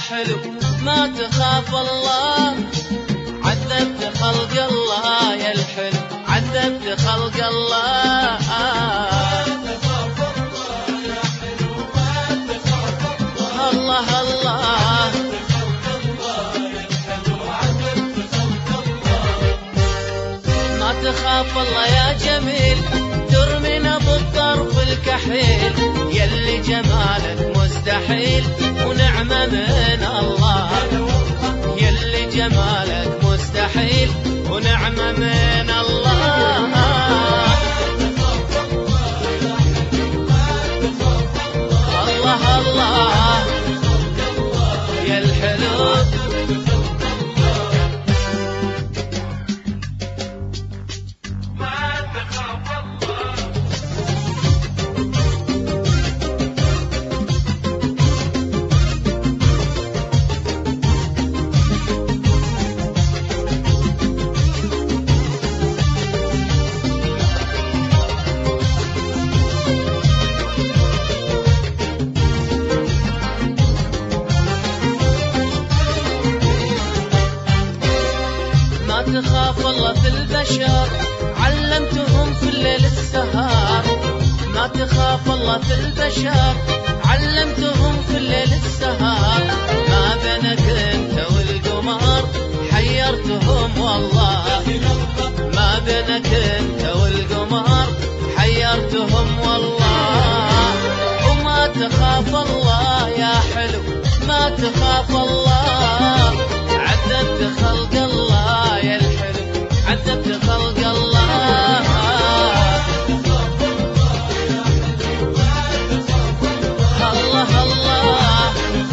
حلو ما تخاف الله. عذبت خلق الله يا الحلو، عذبت خلق الله. الله الله ما تخاف الله يا جميل، ترمينا بالطرف الكحيل، يلي جمالك مستحيل ونعمة من الله. يلي جمالك مستحيل ونعمة من الله. الله الله يا الحلو تخاف الله في البشر، علمتهم في الليل السهر. ما تخاف الله في البشر، علمتهم في الليل السهر. ما بينك انت والقمر حيرتهم والله. ما بينك انت والقمر حيرتهم والله. وما تخاف الله يا حلو ما تخاف الله. عذبت خلق الله يا الحلو، عذبت خلق الله. الله الله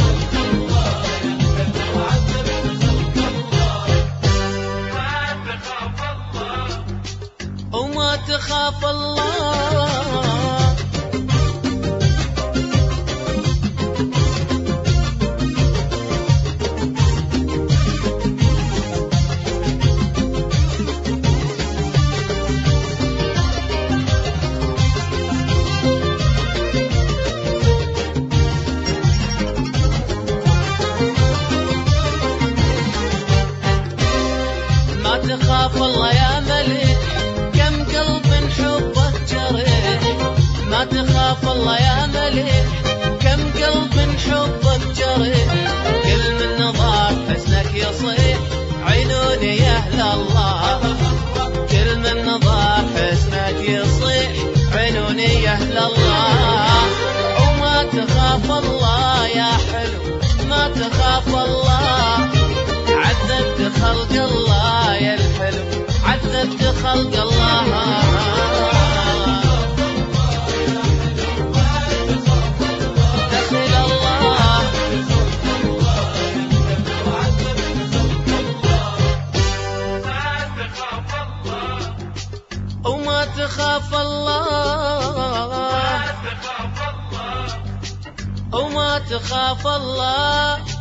وما تخاف الله. ما تخاف الله يا ملك، كم قلب حبك جريح. ما تخاف الله يا ملك، كم قلب حبك جريح. كل من نظر حسنك يصيح عينوني يا اهل الله. كل من نظر حسنك يصيح عينوني يا اهل الله. وما تخاف الله يا حلو ما تخاف الله. عذبت خلق الله يا الحلو، عذبت خلق الله. دخل الله وما تخاف الله. وما تخاف الله